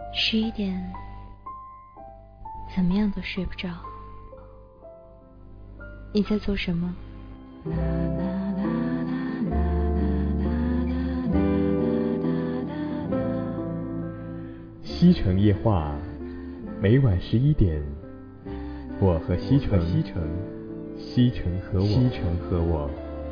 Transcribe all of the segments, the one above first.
11点，怎么样都睡不着。你在做什么？ 西城夜话，每晚11点，我和西城，西城和我。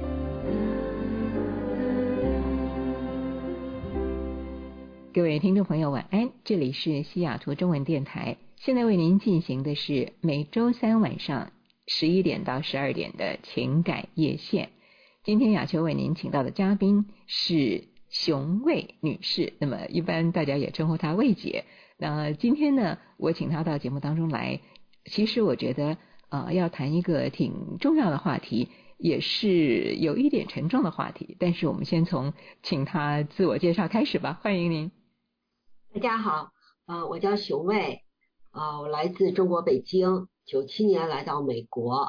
各位听众朋友晚安，这里是西雅图中文电台，现在为您进行的是每周三晚上11点到12点的情感夜线。今天雅秋为您请到的嘉宾是熊魏女士，那么一般大家也称呼她魏姐。那今天呢，我请她到节目当中来，其实我觉得要谈一个挺重要的话题，也是有一点沉重的话题，但是我们先从请她自我介绍开始吧，欢迎您。 大家好，我叫熊魏，我来自中国北京，97年来到美国，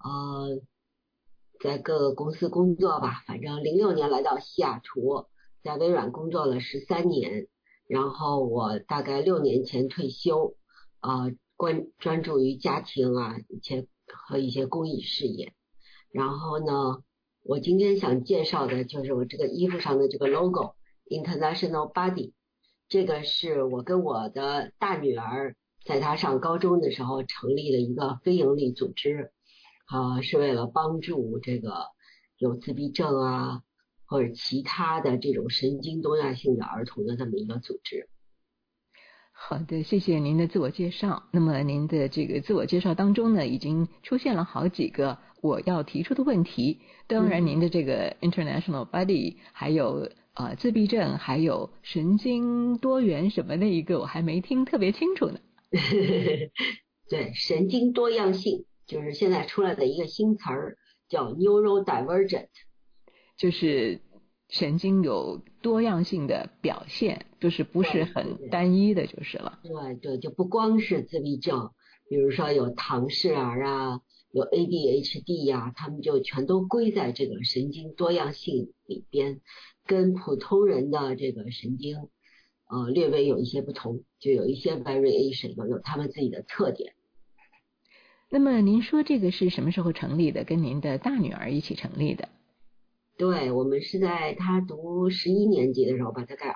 在各个公司工作吧，反正06年来到西雅图，在微软工作了13年，然后我大概6年前退休，专注于家庭和一些公益事业。然后呢，我今天想介绍的就是我这个衣服上的这个 logo International Buddy。这个是我跟我的大女儿在她上高中的时候成立了一个非营利组织，是为了帮助这个有自闭症啊或者其他的这种神经多样性的儿童的这么一个组织。 好的，谢谢您的自我介绍。那么您的这个自我介绍当中呢，已经出现了好几个我要提出的问题。当然您的这个 International Buddy 还有自闭症还有神经多元什么的一个我还没听特别清楚呢。 对，神经多样性就是现在出来的一个新词儿，叫 neurodivergent， 就是神经有多样性的表现，就是不是很单一的就是了。 对，就不光是自闭症，比如说有唐氏儿啊，有 ADHD 呀，他们就全都归在这个神经多样性里边，跟普通人的这个神经略微有一些不同，就有一些 variation， 有他们自己的特点。 那么您说这个是什么时候成立的？跟您的大女儿一起成立的？ 对，我们是在她读11年级的时候吧，大概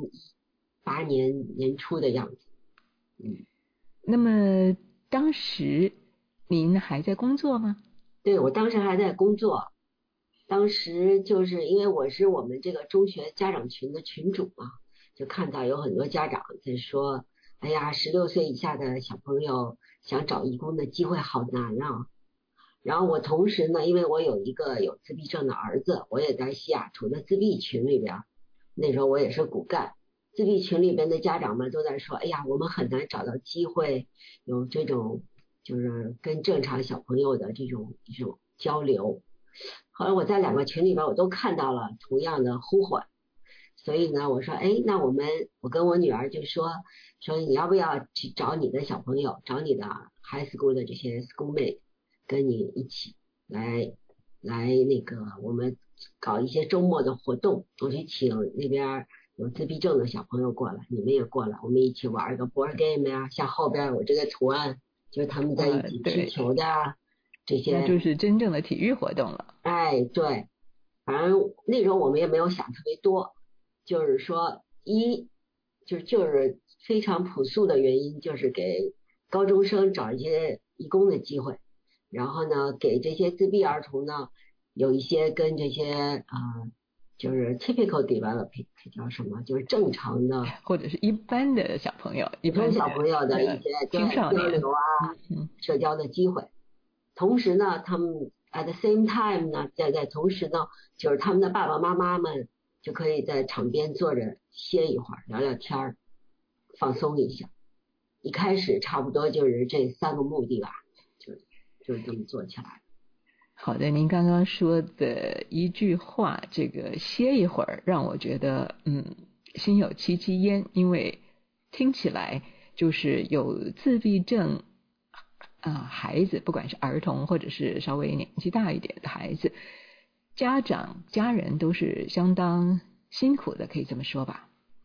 2018年年初的样子。 那么当时您还在工作吗？ 对，我当时还在工作，当时就是因为我是我们这个中学家长群的群主嘛，就看到有很多家长在说，哎呀，16岁以下的小朋友想找义工的机会好难啊。然后我同时呢，因为我有一个有自闭症的儿子，我也在西雅图的自闭群里边，那时候我也是骨干，自闭群里边的家长们都在说，哎呀，我们很难找到机会有这种就是跟正常小朋友的这种交流。后来我在2个群里边我都看到了同样的呼唤，所以呢我说，那我跟我女儿就说你要不要去找你的小朋友，找你的 high school 的这些 schoolmate，跟你一起来那个我们搞一些周末的活动，我去请那边有自闭症的小朋友过来，你们也过来，我们一起玩一个 board game 呀，像后边有这个图案，就是他们在一起踢球的这些， 那就是真正的体育活动了。 对，反正那时候我们也没有想特别多，就是说就是非常朴素的原因，就是给高中生找一些义工的机会，然后呢给这些自闭儿童呢有一些跟这些就是 typical developing 叫什么，就是正常的或者是一般的小朋友，一般小朋友的一些青少年交流社交的机会。同时呢他们 at the same time 呢在同时呢，就是他们的爸爸妈妈们就可以在场边坐着歇一会儿，聊聊天，放松一下。一开始差不多就是这3个目的吧，就这么做起来。 好的，您刚刚说的一句话，这个歇一会儿，让我觉得心有戚戚焉，因为听起来就是有自闭症孩子，不管是儿童或者是稍微年纪大一点的孩子，家人都是相当辛苦的，可以这么说吧。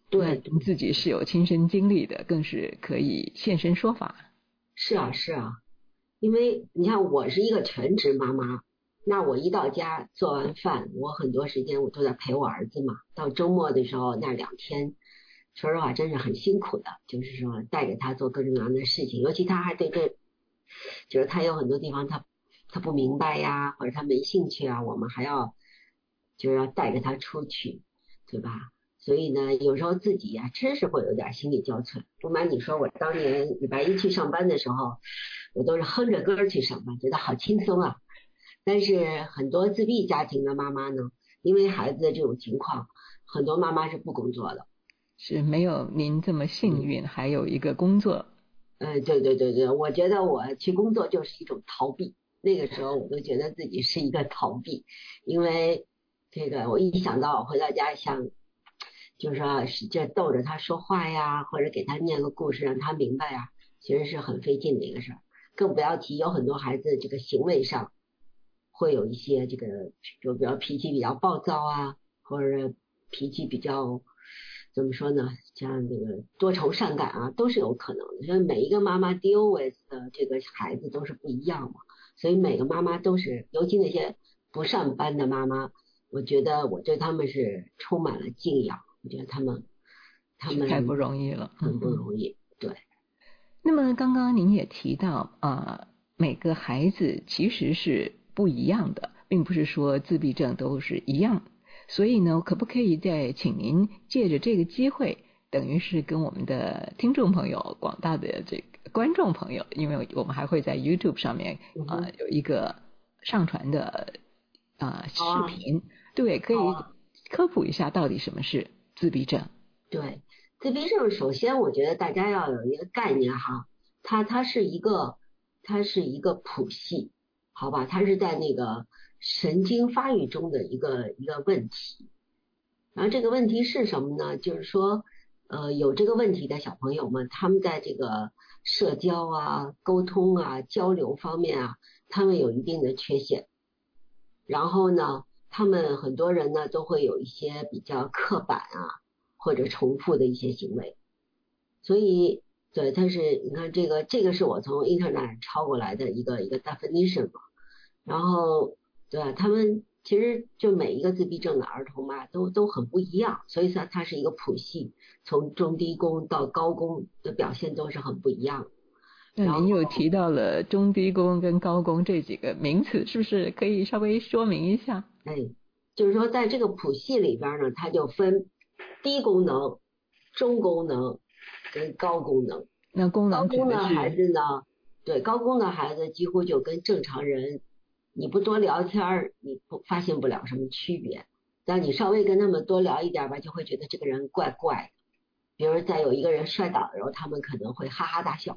对， 自己是有亲身经历的，更是可以现身说法。 是啊，是啊，因为你看我是一个全职妈妈，那我一到家做完饭，我很多时间我都在陪我儿子嘛。到周末的时候，那2天，说实话真是很辛苦的，就是说带着他做各种各样的事情，尤其他还对这，就是他有很多地方他不明白呀，或者他没兴趣啊，我们还要就是要带着他出去，对吧？所以呢，有时候自己呀，真是会有点心力交瘁。不瞒你说，我当年礼拜一去上班的时候，我都是哼着歌去上班，觉得好轻松啊。但是很多自闭家庭的妈妈呢，因为孩子的这种情况，很多妈妈是不工作的。 是没有您这么幸运，还有一个工作。 对，我觉得我去工作就是一种逃避。那个时候我都觉得自己是一个逃避，因为这个我一想到我回到家像。就是说使劲逗着他说话呀，或者给他念个故事让他明白呀，其实是很费劲的一个事儿。更不要提有很多孩子这个行为上会有一些这个，就比较脾气比较暴躁啊，或者脾气比较怎么说呢，像这个多愁善感啊，都是有可能的。因为每一个妈妈 deal with 的这个孩子都是不一样嘛，所以每个妈妈都是，尤其那些不上班的妈妈，我觉得我对他们是充满了敬仰。我觉得他们太不容易了， 很不容易。对。 那么刚刚您也提到每个孩子其实是不一样的，并不是说自闭症都是一样。所以呢，可不可以再请您借着这个机会，等于是跟我们的听众朋友、广大的这个观众朋友，因为我们还会在 YouTube 上面有一个上传的视频，对，可以科普一下到底什么是自闭症。 对，自闭症首先我觉得大家要有一个概念哈，它是一个谱系，好吧，它是在那个神经发育中的一个问题。然后这个问题是什么呢？就是说有这个问题的小朋友们，他们在这个社交啊、沟通啊、交流方面啊，他们有一定的缺陷。然后呢，他们很多人呢都会有一些比较刻板啊或者重复的一些行为，所以对，但是你看这个是我从 Internet 抄过来的一个 definition 嘛，然后对他们其实就每一个自闭症的儿童嘛都很不一样，所以说它是一个谱系，从中低功到高功的表现都是很不一样。 那您又提到了中低功跟高功这几个名词，是不是可以稍微说明一下？ 就是说在这个谱系里边呢，它就分低功能、中功能跟高功能。 那功能高功能孩子呢，对，高功能孩子几乎就跟正常人，你不多聊天你不发现不了什么区别，但你稍微跟他们多聊一点吧，就会觉得这个人怪怪的。比如在有一个人摔倒的时候，他们可能会哈哈大笑，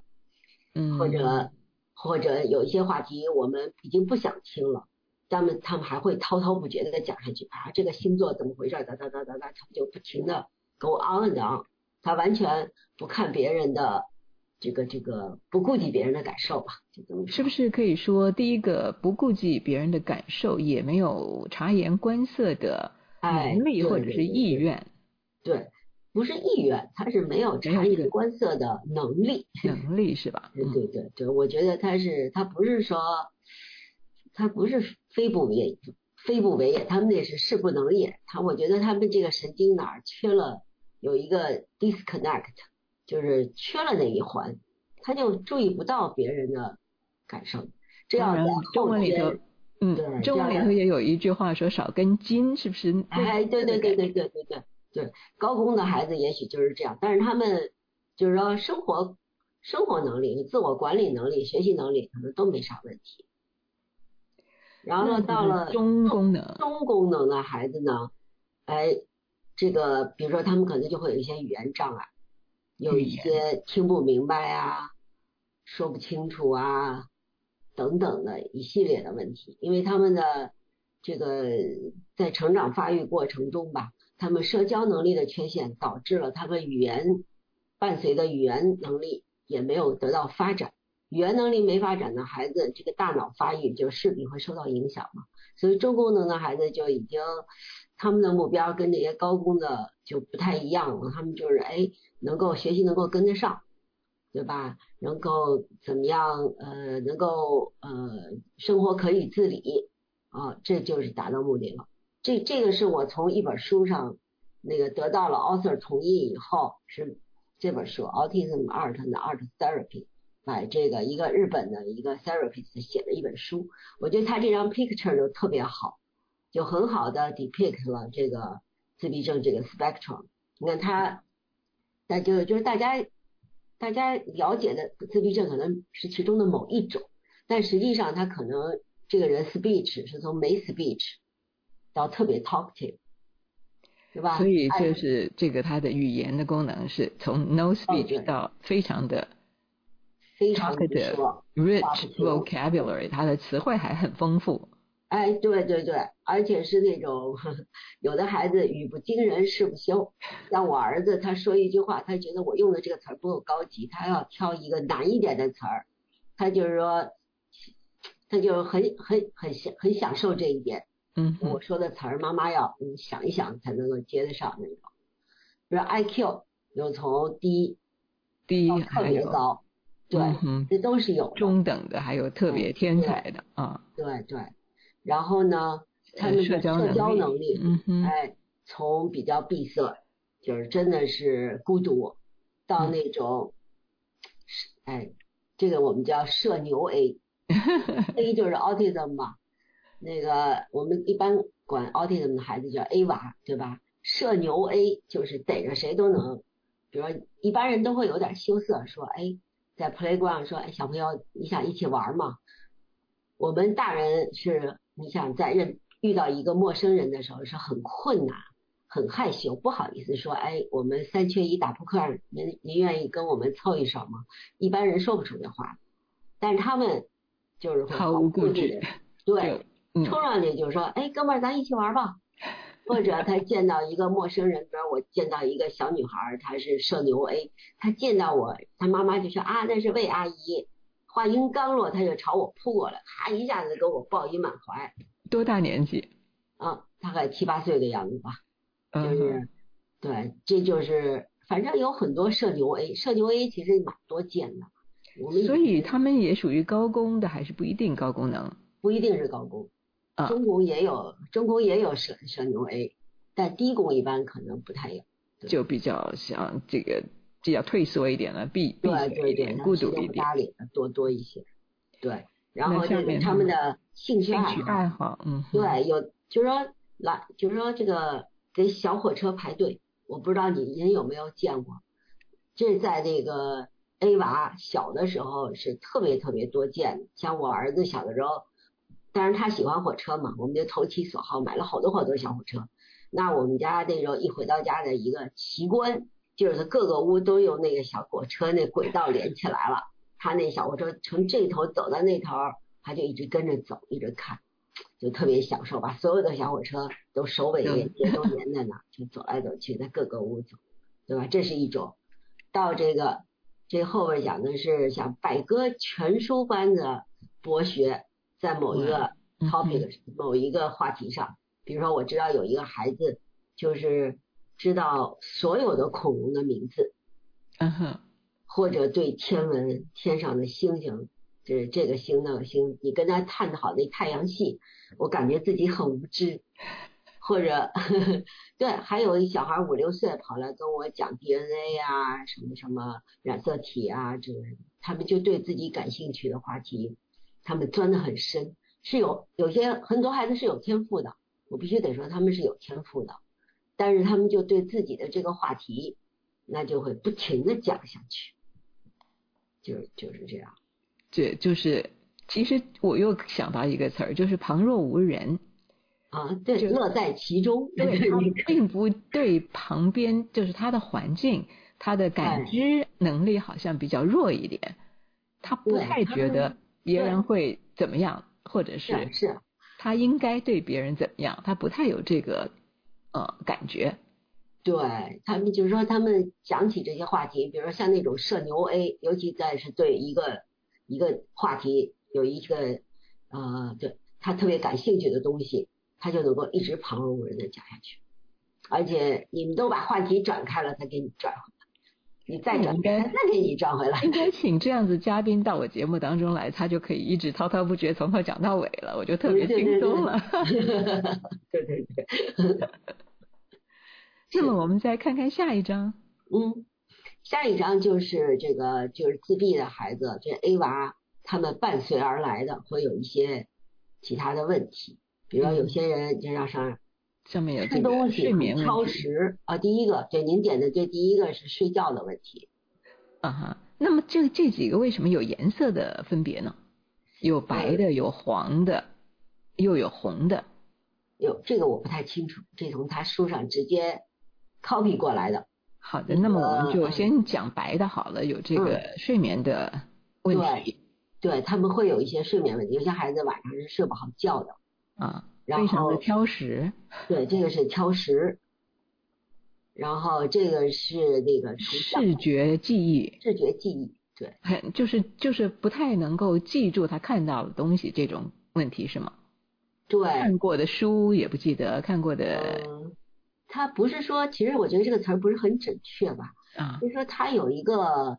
或者有一些话题我们已经不想听了，他们还会滔滔不绝的讲下去啊，这个星座怎么回事，哒，他们就不停的 go on and on， 他完全不看别人的这个不顾及别人的感受吧，就这么说。 是不是可以说，第一个不顾及别人的感受，也没有察言观色的能力或者是意愿？ 对，不是意愿，他是没有察言观色的能力。 能力是吧？ 对，我觉得他不是说他不是非不为也，他们那是事不能也。我觉得他们这个神经哪儿缺了，有一个 disconnect， 就是缺了那一环，他就注意不到别人的感受。这样在中文里头，中文里头也有一句话说少根筋，是不是？ 对，高功的孩子也许就是这样，但是他们就是说生活能力、自我管理能力、学习能力可能都没啥问题。然后到了中功能的孩子呢，这个比如说他们可能就会有一些语言障碍，有一些听不明白啊、说不清楚啊等等的一系列的问题，因为他们的这个在成长发育过程中吧，他们社交能力的缺陷导致了他们伴随的语言能力也没有得到发展， 语言能力没发展的孩子，这个大脑发育就势必会受到影响嘛。所以中功能的孩子就已经他们的目标跟这些高功的就不太一样了，他们就是能够学习能够跟得上，对吧？能够怎么样能够生活可以自理啊，这就是达到目的了。这个是我从一本书上那个得到了 author 同意以后，是这本书 Autism Art and Art Therapy， 把这个一个日本的一个 therapist 写的一本书，我觉得他这张 picture 就特别好，就很好的 depict 了这个自闭症这个 spectrum。 你看他那就是大家了解的自闭症可能是其中的某一种，但实际上他可能这个人 speech 是从没 speech 到特别 talkative， 对吧？ 所以就是这个他的语言的功能是从 no speech 到非常的非常的 rich vocabulary， 他的词汇还很丰富。 对对对，而且是那种有的孩子语不惊人誓不休，像我儿子他说一句话，他觉得我用的这个词儿不够高级，他要挑一个难一点的词儿，他就是说他就很享受这一点。我说的词儿妈妈要想一想才能够接得上那种。比如 IQ 又从低到特别高，对，这都是有的， 中等的还有特别天才的啊。 对对。然后呢，他们的社交能力，从比较闭塞，就是真的是孤独，到那种，这个我们叫社牛 A，A 就是 autism 嘛，那个我们一般管 autism 的孩子叫 A 娃，对吧？社牛 A 就是逮着谁都能，比如说一般人都会有点羞涩，说在 playground 说小朋友你想一起玩吗？我们大人是你想在遇到一个陌生人的时候是很困难很害羞，不好意思说我们3缺1打扑克，您愿意跟我们凑一手吗？一般人说不出这话，但是他们就是会毫无顾忌， 对，冲上去就说哥们儿咱一起玩吧。或者他见到一个陌生人，比如我见到一个小女孩，她是社牛 A， 她见到我，她妈妈就说那是魏阿姨，话音刚落，他就朝我扑过来，一下子给我抱一满怀。 多大年纪？ 大概7、8岁的样子吧。就是对，这就是反正有很多社牛 A， 社牛 A 其实蛮多见的。 所以他们也属于高功的，还是不一定高功能？ 不一定是高功，中功也有社牛 A， 但低功一般可能不太有， 就比较像这个。比较退缩一点了，闭对一点，孤独一点， 搭理的多一些。对，然后这个他们的兴趣爱好，对，有就是说这个给小火车排队，我不知道您有没有见过，这在这个 A 娃小的时候是特别特别多见的。像我儿子小的时候，当然他喜欢火车嘛，我们就投其所好买了好多小火车。那我们家那时候一回到家的一个奇观，就是各个屋都有那个小火车那轨道连起来了，他那小火车从这头走到那头，他就一直跟着走，一直看，就特别享受，把所有的小火车都首尾连接都连在那，就走来走去，在各个屋走，对吧？这是一种。到这后边讲的是像百科全书般的博学，在某一个 topic 某一个话题上，比如说我知道有一个孩子就是知道所有的恐龙的名字，或者对天文天上的星星，就是这个星那个星，你跟他探讨那太阳系，我感觉自己很无知。或者对，还有一小孩5、6岁跑来跟我讲 DNA 啊，什么什么染色体啊之类的，他们就对自己感兴趣的话题，他们钻得很深，是有些很多孩子是有天赋的，我必须得说他们是有天赋的，但是他们就对自己的这个话题，那就会不停地讲下去，就是这样。 这就是其实我又想到一个词儿，就是旁若无人。 对，乐在其中。 对，他并不对旁边，就是他的环境，他的感知能力好像比较弱一点，他不太觉得别人会怎么样，或者是他应该对别人怎么样，他不太有这个感觉。 对，他们就是说，他们讲起这些话题，比如说像那种社牛 A， 尤其是对一一个话题，有一个对他特别感兴趣的东西，他就能够一直旁若无人的讲下去，而且你们都把话题转开了，他给你转回来，你再转开，他再给你转回来。 应该请这样子嘉宾到我节目当中来，他就可以一直滔滔不绝从头讲到尾了，我就特别轻松了。 对对对。 那么我们再看看下一章。 下一章就是这个就是自闭的孩子，这 A 娃他们伴随而来的会有一些其他的问题，比如说有些人就要上面有吃东西睡眠超时啊，第一个对您点的这第一个是睡觉的问题。 那么这几个为什么有颜色的分别呢？有白的，有黄的，又有红的。 这个我不太清楚，这从他书上直接 copy 过来的。 好的，那么我们就先讲白的好了，有这个睡眠的问题。 对，他们会有一些睡眠问题，有些孩子晚上是睡不好觉的然后非常的挑食。 对，这个是挑食。然后这个是那个视觉记忆， 对， 就是不太能够记住他看到的东西，这种问题是吗？ 对， 看过的书也不记得，看过的。 他不是说，其实我觉得这个词儿不是很准确吧？就是说他有一个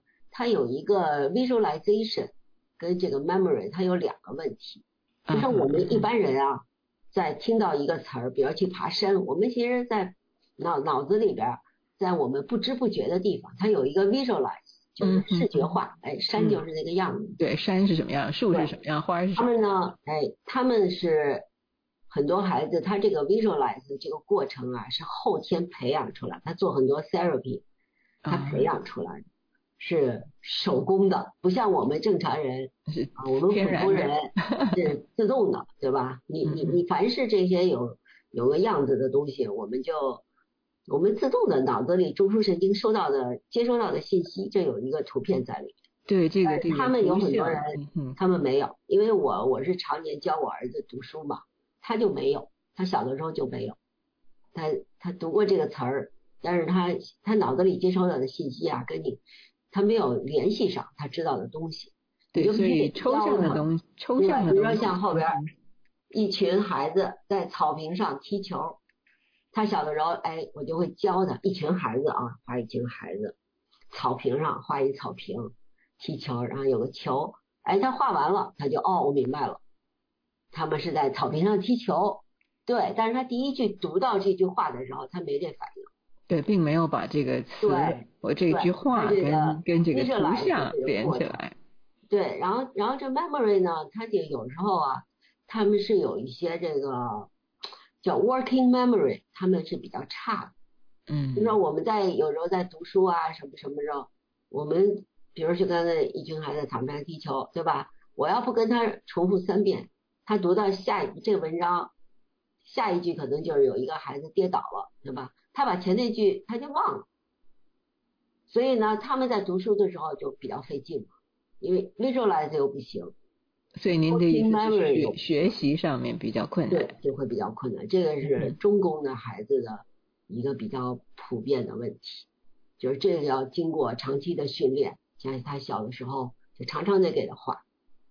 visualization 跟这个 memory， 它有两个问题。就像我们一般人在听到一个词儿，比如去爬山，我们其实在脑子里边，在我们不知不觉的地方，它有一个 visualize， 就是视觉化。山就是那个样子。 对，山是什么样，树是什么样，花是什么样。 他们呢，他们是很多孩子，他这个 visualize 这个过程是后天培养出来，他做很多 therapy， 他培养出来的。是手工的，不像我们正常人我们普通人是自动的，对吧？你凡是这些有个样子的东西，我们自动的脑子里中枢神经接收到的信息，这有一个图片在里面。 对，这个他们有很多人他们没有，因为我是常年教我儿子读书嘛，他就没有，他小的时候就没有，他读过这个词儿，但是他脑子里接收到的信息跟他没有联系上他知道的东西。 对，所以抽象的东西， 比如说像后边一群孩子在草坪上踢球，他小的时候我就会教他，一群孩子画一群孩子，草坪上画一草坪踢球，然后有个球，他画完了他就我明白了，他们是在草坪上踢球。对，但是他第一句读到这句话的时候他没这反应。 对，并没有把这个词或这句话跟这个图像连起来。 对，然后这 memory 呢，它就有时候他们是有一些这个叫 working memory， 他们是比较差的。比如说我们有时候在读书什么时候，我们比如去跟一群孩子草坪上踢球，对吧？我要不跟他重复3遍，他读到这个文章下一句可能就是有一个孩子跌倒了，对吧？他把前那句他就忘了，所以呢他们在读书的时候就比较费劲，因为 visualize 又不行， 所以您的意思是学习上面比较困难。 对，就会比较困难。这个是中公的孩子的一个比较普遍的问题，就是这个要经过长期的训练，像他小的时候就常常得给他画，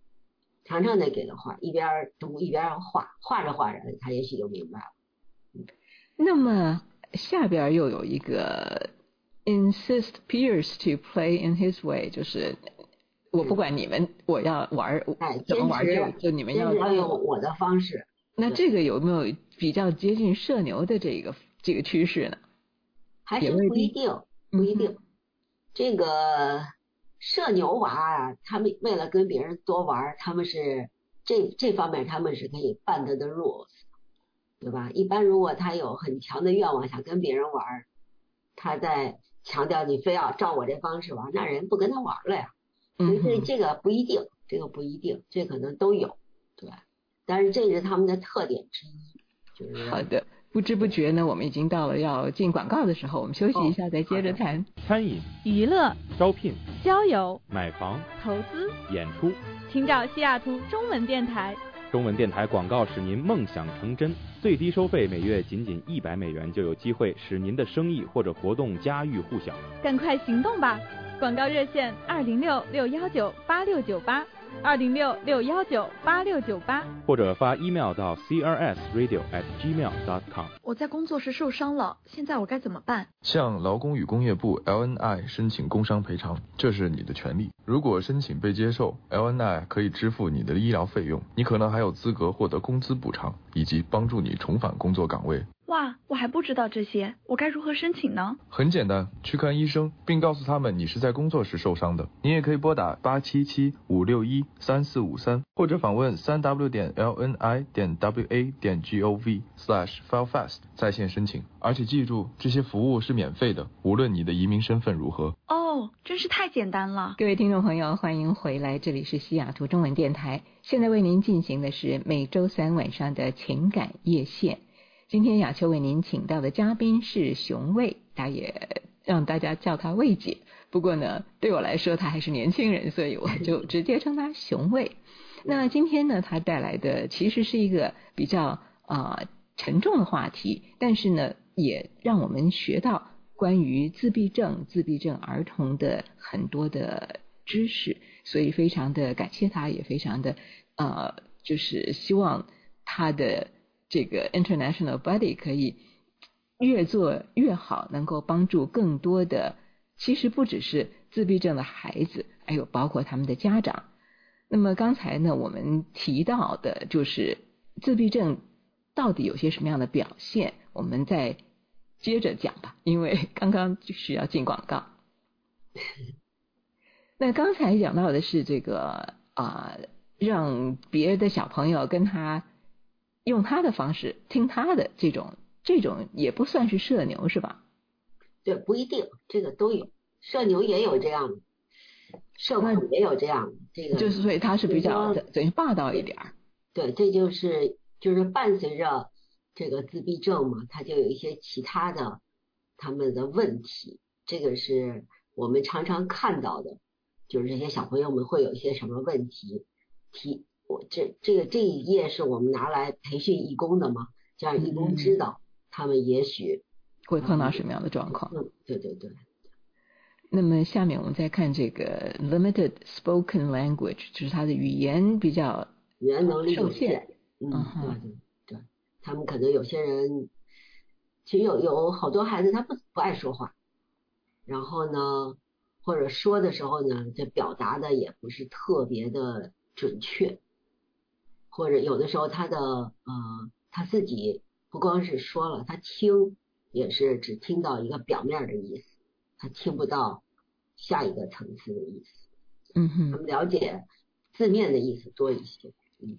一边读一边画着他也许就明白了。 那么下边又有一个 insist peers to play in his way， 就是我不管你们，我要玩怎么玩就你们要用我的方式。 那这个有没有比较接近社牛的这个趋势呢？ 还是不一定。这个社牛娃他们为了跟别人多玩，他们是这方面他们是可以bend the rules， 对吧？一般如果他有很强的愿望想跟别人玩，他在强调你非要照我这方式玩，那人不跟他玩了呀。所以这个不一定，这可能都有，对。但是这是他们的特点之一，就是。 好的，不知不觉呢，我们已经到了要进广告的时候，我们休息一下再接着谈。 餐饮、 娱乐、 招聘、 交友、 买房、 投资、 演出， 请找西雅图中文电台。 中文电台广告使您梦想成真，最低收费每月仅$100就有机会使您的生意或者活动家喻户晓。 赶快行动吧！广告热线206-619-8698 206-619-8698， 或者发 email 到 crsradio@gmail.com。 我在工作时受伤了，现在我该怎么办？ 向劳工与工业部 LNI 申请工伤赔偿，这是你的权利。如果申请被接受， LNI 可以支付你的医疗费用，你可能还有资格获得工资补偿，以及帮助你重返工作岗位。 哇，我还不知道这些，我该如何申请呢？ 很简单，去看医生，并告诉他们你是在工作时受伤的。你也可以拨打877-561-3453，或者访问3w.lni.wa.gov/filefast 在线申请。而且记住，这些服务是免费的，无论你的移民身份如何。 哦，真是太简单了。 各位听众朋友，欢迎回来，这里是西雅图中文电台，现在为您进行的是每周三晚上的情感夜线。今天雅秋为您请到的嘉宾是熊魏，他也让大家叫他魏姐，不过呢对我来说他还是年轻人，所以我就直接称他熊魏。那今天呢他带来的其实是一个比较沉重的话题，但是呢也让我们学到关于自闭症儿童的很多的知识，所以非常的感谢他，也非常的就是希望他的这个 International Body 可以越做越好，能够帮助更多的，其实不只是自闭症的孩子，还有包括他们的家长。那么刚才呢我们提到的就是自闭症到底有些什么样的表现，我们再接着讲吧，因为刚刚就需要进广告。那刚才讲到的是这个让别人的小朋友跟他用他的方式听他的，这种也不算是社牛是吧？ 对，不一定，这个都有，社牛也有这样的，社恐也有这样的，这个就是所以他是比较等于霸道一点。 对，这就是伴随着这个自闭症嘛，它就有一些其他的他们的问题，这个是我们常常看到的，就是这些小朋友们会有一些什么问题这一页是我们拿来培训义工的嘛，这样义工知道他们也许会碰到什么样的状况。 对对对。 那么下面我们再看这个 limited spoken language， 就是他的语言能力有限。对对对，他们可能有些人其实有好多孩子他不爱说话，然后呢或者说的时候呢这表达的也不是特别的准确，或者有的时候他自己不光是说了，他听也是只听到一个表面的意思，他听不到下一个层次的意思。他们了解字面的意思多一些。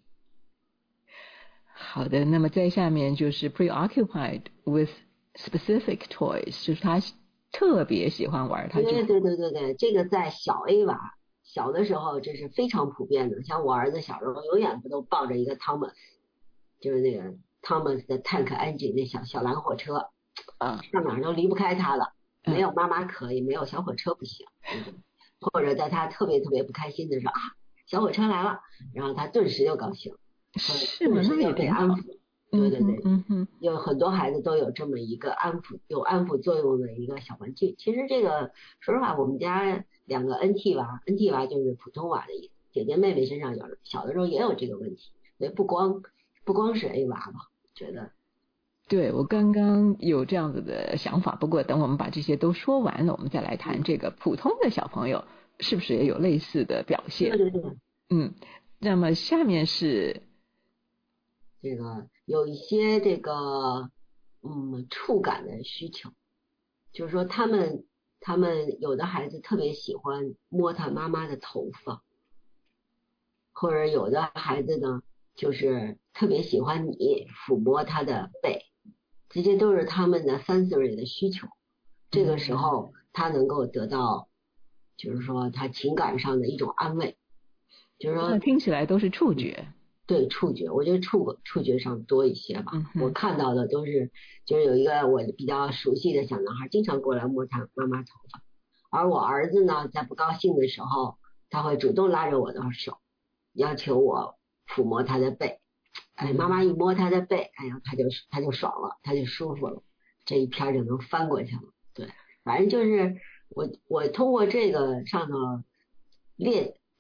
好的，那么在下面就是 preoccupied with specific toys， 就是他特别喜欢玩，他就对，这个在小 A 娃小的时候这是非常普遍的，像我儿子小时候永远不都抱着一个 Thomas， 就是那个 Thomas 的 tank engine 那小蓝火车上哪儿都离不开他了，没有妈妈可以，没有小火车不行。或者在他特别特别不开心的时候小火车来了，然后他顿时就高兴， 是吗？那也被安抚。对，有很多孩子都有这么一个安抚作用的一个小玩具。其实这个说实话，我们家2个 NT 娃就是普通娃的意思，姐姐妹妹身上小的时候也有这个问题，所以不光是 A 娃吧，觉得。 对，我刚刚有这样子的想法，不过等我们把这些都说完了，我们再来谈这个普通的小朋友是不是也有类似的表现。 对。 那么下面是这个有一些这个触感的需求，就是说他们有的孩子特别喜欢摸他妈妈的头发，或者有的孩子呢就是特别喜欢你抚摸他的背，这些都是他们的 sensory 的需求。这个时候他能够得到就是说他情感上的一种安慰，就是说听起来都是触觉。 对，触觉，我觉得触觉上多一些吧。我看到的都是就是有一个我比较熟悉的小男孩经常过来摸他妈妈头发，而我儿子呢在不高兴的时候他会主动拉着我的手要求我抚摸他的背，妈妈一摸他的背，他就爽了，他就舒服了，这一篇就能翻过去了。对，反正就是我通过这个上头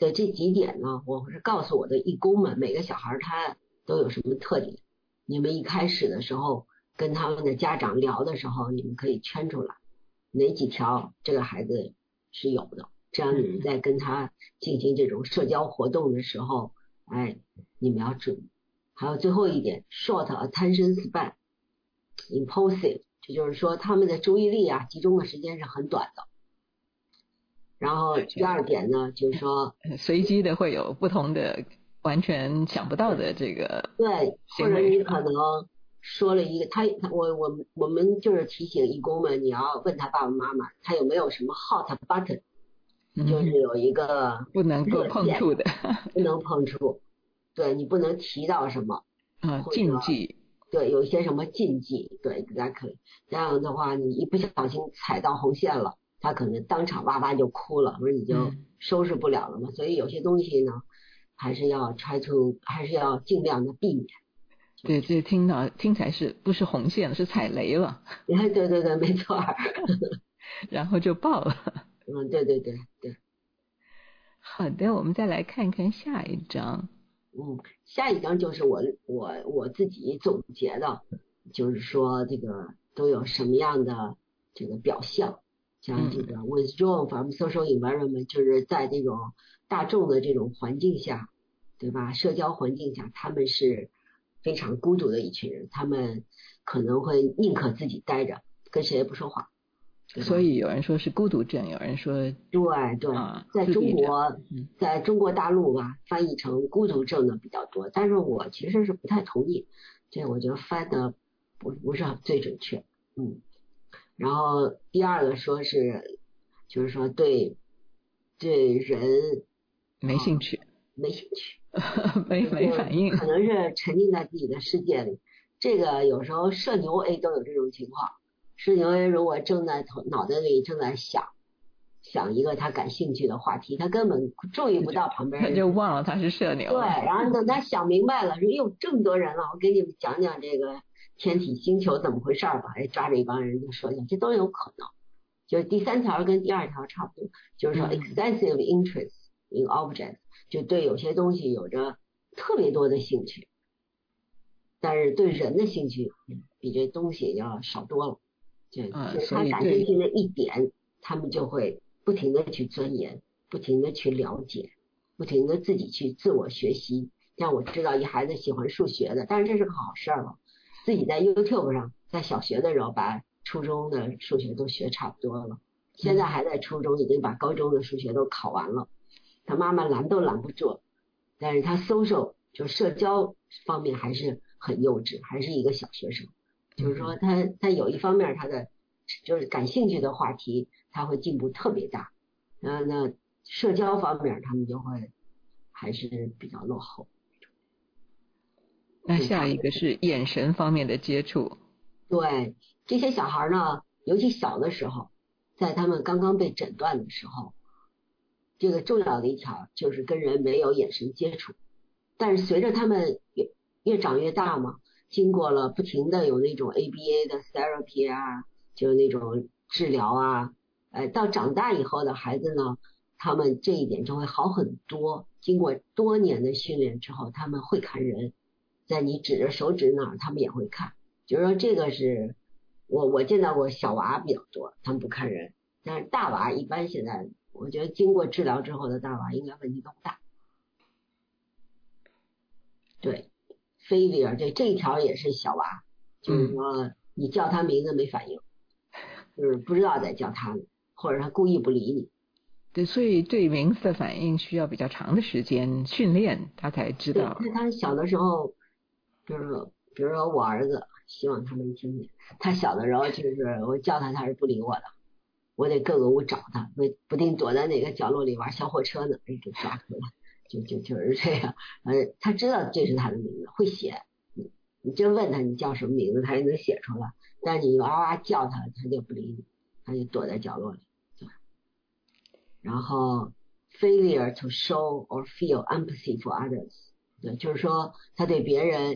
的这几点呢，我是告诉我的义工们，每个小孩他都有什么特点。你们一开始的时候跟他们的家长聊的时候，你们可以圈出来哪几条这个孩子是有的，这样你们在跟他进行这种社交活动的时候，你们要注意。还有最后一点 ，short attention span impulsive， 这就是说他们的注意力集中的时间是很短的。然后第二点呢，就是说随机的会有不同的完全想不到的这个对，或者你可能说了一个我们就是提醒义工们，你要问他爸爸妈妈他有没有什么 hot button，就是有一个不能够碰触的， 不能碰触，对，你不能提到什么禁忌， 对，有一些什么禁忌，对 exactly， 这样的话你一不小心踩到红线了，他可能当场哇哇就哭了，或者你就收拾不了了嘛。所以有些东西呢还是要尽量的避免。 对，这听起来是不是红线，是踩雷了。 对对对，没错。 然后就爆了。 对对对对。 好的，我们再来看看下一章。 下一章就是我自己总结的，就是说这个都有什么样的这个表象，像这个 withdrawn from social environment， 就是在这种大众的这种环境下，对吧？社交环境下，他们是非常孤独的一群人，他们可能会宁可自己待着，跟谁也不说话。 所以有人说是孤独症，有人说对对，在中国大陆吧，翻译成孤独症的比较多，但是我其实是不太同意，这我觉得翻的不是最准确。然后第二个说是就是说对人没兴趣， 没反应， 可能是沉浸在自己的世界里。这个有时候社牛 A 都有这种情况，社牛 A 如果正在脑袋里正在想一个他感兴趣的话题，他根本注意不到旁边人， 他就忘了他是社牛。 对，然后等他想明白了，说哟这么多人了，我给你们讲讲这个天体星球怎么回事吧，抓着一帮人就说讲，这都有可能。就是第三条跟第二条差不多，就是说 excessive interest in objects， 就对有些东西有着特别多的兴趣，但是对人的兴趣比这东西要少多了。就他感兴趣的一点，他们就会不停的去钻研，不停的去了解，不停的自己去自我学习。像我知道一孩子喜欢数学的，但是这是个好事了，自己在 YouTube 上在小学的时候把初中的数学都学差不多了，现在还在初中，已经把高中的数学都考完了，他妈妈拦都拦不住，但是他 social 就社交方面还是很幼稚，还是一个小学生。就是说他有一方面他的就是感兴趣的话题他会进步特别大，那社交方面他们就会还是比较落后。 那下一个是眼神方面的接触。 对，这些小孩呢，尤其小的时候，在他们刚刚被诊断的时候，这个重要的一条就是跟人没有眼神接触。但是随着他们越长越大嘛，经过了不停的有那种 ABA 的 therapy 就那种治疗到长大以后的孩子呢，他们这一点就会好很多。经过多年的训练之后，他们会看人，在你指着手指哪儿，他们也会看。就是说这个是我见到过小娃比较多，他们不看人，但是大娃一般现在我觉得经过治疗之后的大娃应该问题都不大。对，failure 这一条也是小娃，就是说你叫他名字没反应，就是不知道在叫他，或者他故意不理你。 对，所以对名字的反应需要比较长的时间训练，他才知道。 对，他小的时候，比如说我儿子，希望他能听见，他小的时候就是我叫他是不理我的，我得各个屋找他，不定躲在哪个角落里玩小火车呢，给抓出来。就是这样，他知道这是他的名字，会写。你真问他你叫什么名字，他也能写出来。但是你哇哇叫他，他就不理你，他就躲在角落里。然后 failure to show or feel empathy for others， 对，就是说他对别人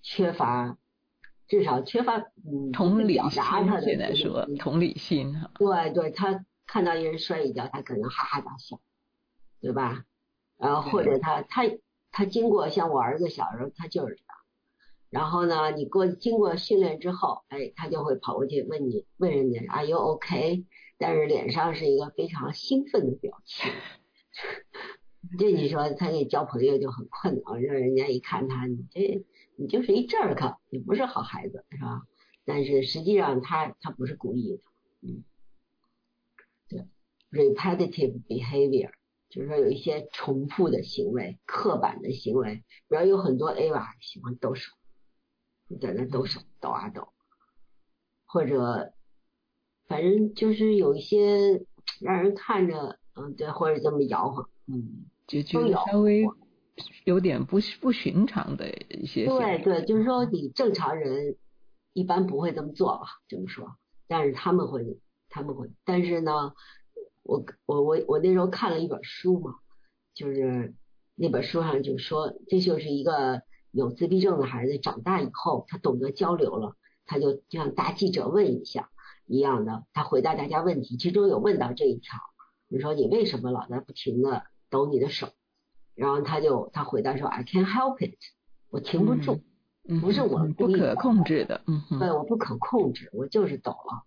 至少缺乏同理心。 他的现在说同理心哈。 对，他看到一人摔一跤，他可能哈哈大笑，对吧？ 然后或者他经过像我儿子小时候他就是这样，然后呢你经过训练之后，哎，他就会跑过去问人家 Are you OK？ 但是脸上是一个非常兴奋的表情。这你说他给交朋友就很困难，让人家一看他，你就是一jerk，你不是好孩子，是吧？但是实际上他不是故意的，对 ，repetitive behavior 就是说有一些重复的行为、刻板的行为，比如有很多 A 娃喜欢抖手，你在那抖手抖啊抖，或者反正就是有一些让人看着对，或者这么摇晃， 就觉得稍微有点不寻常的一些。 对，就是说你正常人一般不会这么做吧，这么说，但是他们会，但是呢，我那时候看了一本书嘛，就是那本书上就说，这就是一个有自闭症的孩子长大以后，他懂得交流了，他就像答记者问一下一样的，他回答大家问题，其中有问到这一条，你说你为什么老在不停的抖你的手？然后他回答说 I can't help it， 我停不住，不是我不可控制的， 对，我不可控制，我就是抖了，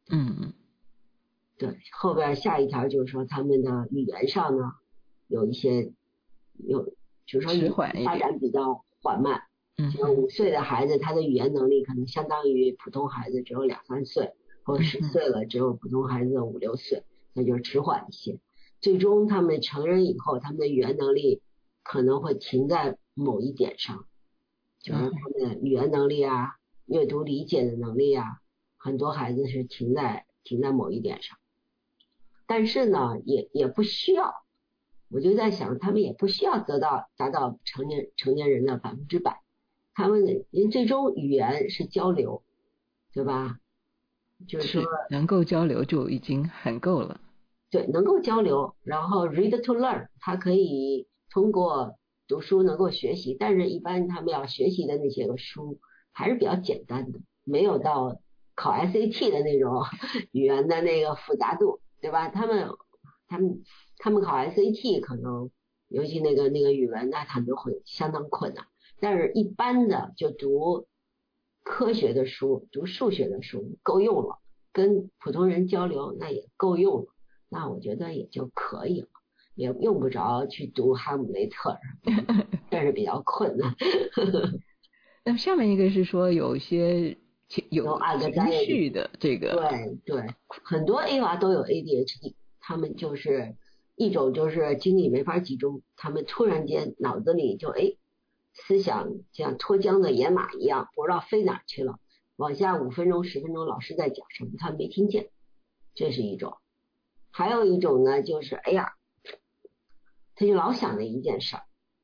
对，后边下一条就是说他们的语言上呢有一些就是说发展比较缓慢，像5岁的孩子他的语言能力可能相当于普通孩子只有2-3岁，或者10岁了只有普通孩子5-6岁，那就迟缓一些。最终他们成人以后，他们的语言能力可能会停在某一点上，就是他们的语言能力啊、阅读理解的能力啊，很多孩子是停在某一点上。但是呢，也不需要，我就在想，他们也不需要达到成年人的100%，他们因为最终语言是交流，对吧？就是说能够交流就已经很够了。 对，能够交流，然后 read to learn， 他可以通过读书能够学习，但是一般他们要学习的那些个书还是比较简单的，没有到考 SAT 的那种语言的那个复杂度，对吧？他们考 SAT 可能尤其那个语文那他们就会相当困难，但是一般的就读科学的书、读数学的书够用了，跟普通人交流那也够用了。那我觉得也就可以了，也用不着去读哈姆雷特，但是比较困难。 那么下面一个是说有一些有情绪的这个， 对，很多 A 娃都有 ADHD， 他们就是一种就是精力没法集中，他们突然间脑子里就思想像脱缰的野马一样，不知道飞哪去了，往下5分钟10分钟老师在讲什么他没听见，这是一种。还有一种呢，就是他就老想着一件事儿，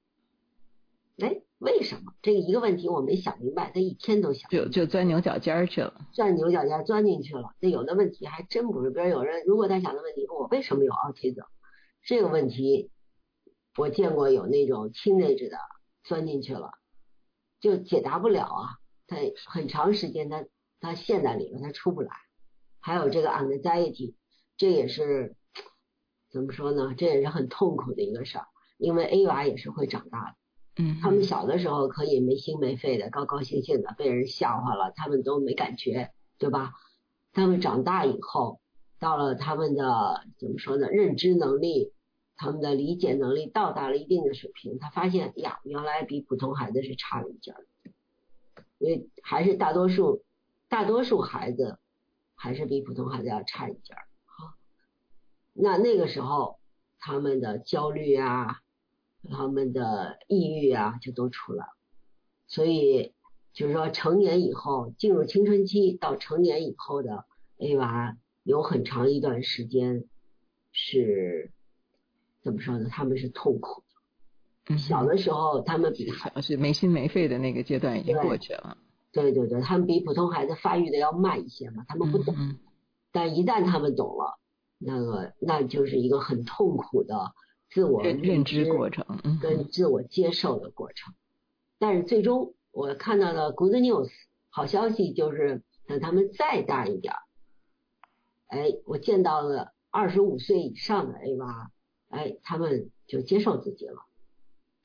为什么这一个问题我没想明白，他一天都想， 就钻牛角尖去了， 钻进去了。那有的问题还真不是，比如有人如果他想的问题，我为什么有 autism 这个问题，我见过有那种 teenage 的钻进去了，就解答不了啊，他很长时间他陷在里面，他出不来。还有这个 anxiety。这也是怎么说呢？这也是很痛苦的一个事儿，因为 A 娃也是会长大的。他们小的时候可以没心没肺的、高高兴兴的，被人笑话了，他们都没感觉，对吧？他们长大以后，到了他们的怎么说呢？认知能力、他们的理解能力到达了一定的水平，他发现原来比普通孩子是差了一截儿，因为还是大多数孩子还是比普通孩子要差一截儿。那个时候他们的焦虑啊，他们的抑郁啊就都出来了。所以就是说成年以后进入青春期到成年以后的 A 娃有很长一段时间是怎么说呢？他们是痛苦的。小的时候他们是没心没肺的那个阶段已经过去了。 对，他们比普通孩子发育的要慢一些嘛，他们不懂。但一旦他们懂了，那就是一个很痛苦的自我认知过程， 跟自我接受的过程。但是最终我看到的 good news 好消息就是等他们再大一点，我见到了25岁以上的 A 娃，他们就接受自己了，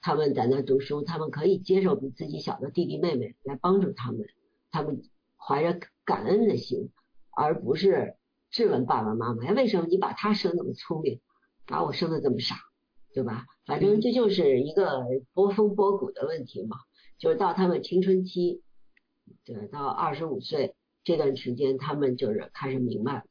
他们在那读书，他们可以接受比自己小的弟弟妹妹来帮助他们，他们怀着感恩的心，而不是质问爸爸妈妈，为什么你把他生那么聪明，把我生的这么傻，对吧？反正这就是一个波峰波谷的问题嘛，就是到他们青春期，对，到25岁这段时间，他们就是开始明白了。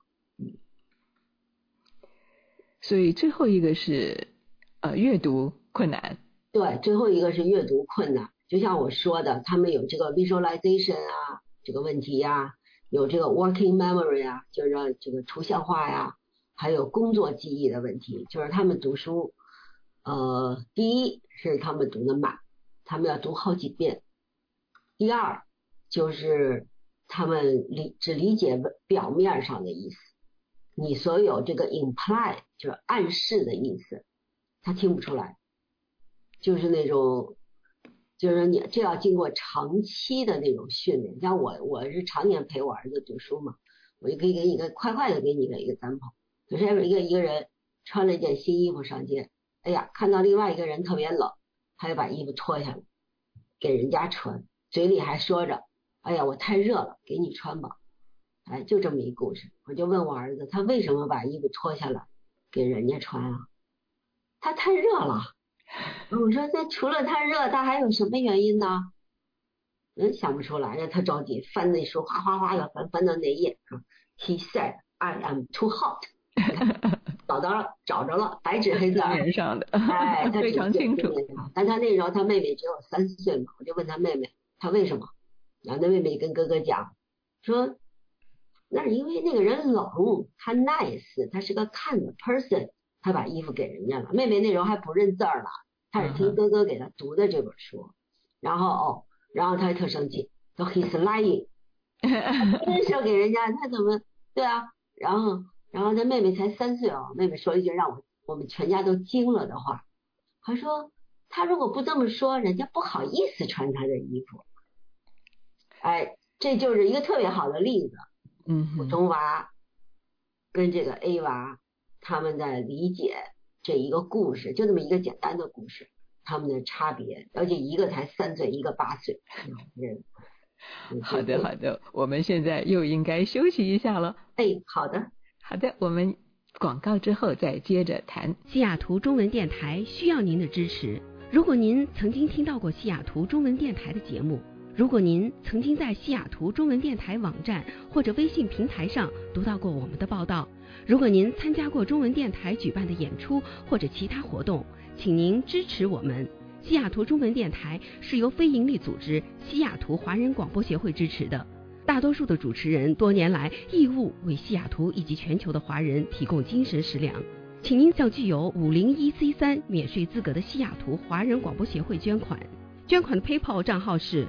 所以最后一个是阅读困难。 对，最后一个是阅读困难，就像我说的，他们有这个 visualization 啊这个问题呀，有这个 working memory 啊，就是这个图像化呀，还有工作记忆的问题，就是他们读书第一是他们读得慢，他们要读好几遍，第二就是他们只理解表面上的意思，你所有这个 imply 就是暗示的意思他听不出来，就是那种就是你这要经过长期的那种训练，像我是常年陪我儿子读书嘛，我就可以给你一个快的给你一个 example， 就是一个人穿了一件新衣服上街，哎呀，看到另外一个人特别冷，他就把衣服脱下来给人家穿，嘴里还说着哎呀我太热了给你穿吧，哎，就这么一故事。我就问我儿子他为什么把衣服脱下来给人家穿啊，他太热了。我说这除了他热他还有什么原因呢？想不出来，让他着急翻那书哗哗哗的翻到那页。He said I am too hot 找着了白纸黑字上的哎，他非常清楚。 但他那时候他妹妹只有3岁嘛，我就问他妹妹他为什么，然后那妹妹跟哥哥讲说那是因为那个人冷，他 nice， 他是个 kind person， 他把衣服给人家了。妹妹那时候还不认字了，他是听哥哥给他读的这本书，然后他特生气，说 he's lying， 那时候给人家他怎么对啊？然后他妹妹才3岁哦，妹妹说一句让我们全家都惊了的话，她说他如果不这么说，人家不好意思穿他的衣服。哎，这就是一个特别好的例子。普通娃跟这个 A 娃他们在理解这一个故事，就这么一个简单的故事，他们的差别，而且一个才3岁，一个8岁。 好的，我们现在又应该休息一下了。 哎，好的， 我们广告之后再接着谈。 西雅图中文电台需要您的支持。如果您曾经听到过西雅图中文电台的节目，如果您曾经在西雅图中文电台网站或者微信平台上读到过我们的报道，如果您参加过中文电台举办的演出或者其他活动，请您支持我们。西雅图中文电台是由非营利组织西雅图华人广播协会支持的，大多数的主持人多年来义务为西雅图以及全球的华人提供精神食粮，请您向具有501C3免税资格的西雅图华人广播协会捐款。捐款的 PayPal 账号是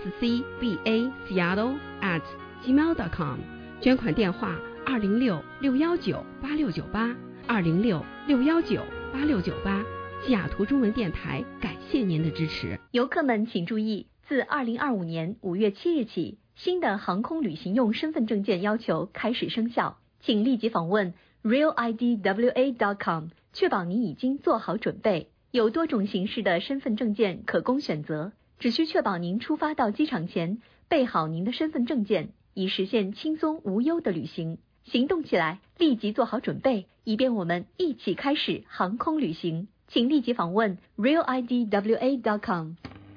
scbaseattle@gmail.com， 捐款电话206-619-8698 206-619-8698。西雅图中文电台感谢您的支持。 游客们请注意，自2025年5月7日起，新的航空旅行用身份证件要求开始生效，请立即访问 realidwa.com， 确保你已经做好准备。有多种形式的身份证件可供选择，只需确保您出发到机场前备好您的身份证件，以实现轻松无忧的旅行。行动起来，立即做好准备，以便我们一起开始航空旅行。请立即访问 realidwa.com。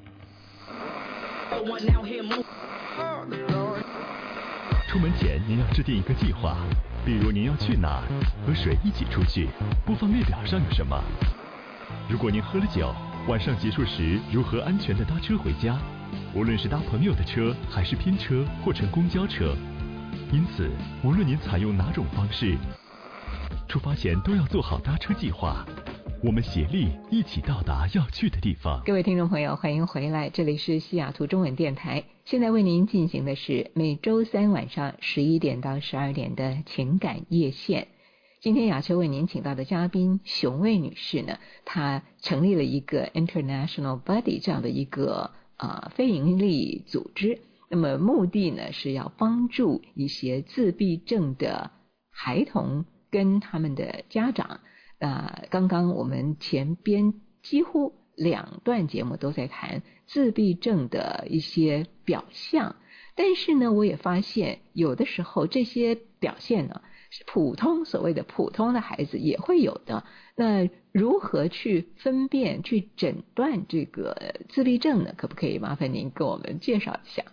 出门前您要制定一个计划，比如您要去哪儿，和谁一起出去，播放列表上有什么。如果您喝了酒，晚上结束时如何安全地搭车回家，无论是搭朋友的车还是拼车或乘公交车。因此无论您采用哪种方式，出发前都要做好搭车计划，我们协力一起到达要去的地方。 各位听众朋友，欢迎回来，这里是西雅图中文电台，现在为您进行的是每周3晚上11点到12点的情感夜线。今天雅秋为您请到的嘉宾熊卫女士呢，她成立了一个 International Buddy 这样的一个非营利组织，那么目的呢是要帮助一些自闭症的孩童跟他们的家长。刚刚我们前边几乎 2段节目都在谈自闭症的一些表象，但是呢，我也发现有的时候这些表现呢是所谓的普通的孩子也会有的。那如何去分辨、去诊断这个自闭症呢？可不可以麻烦您给我们介绍一下？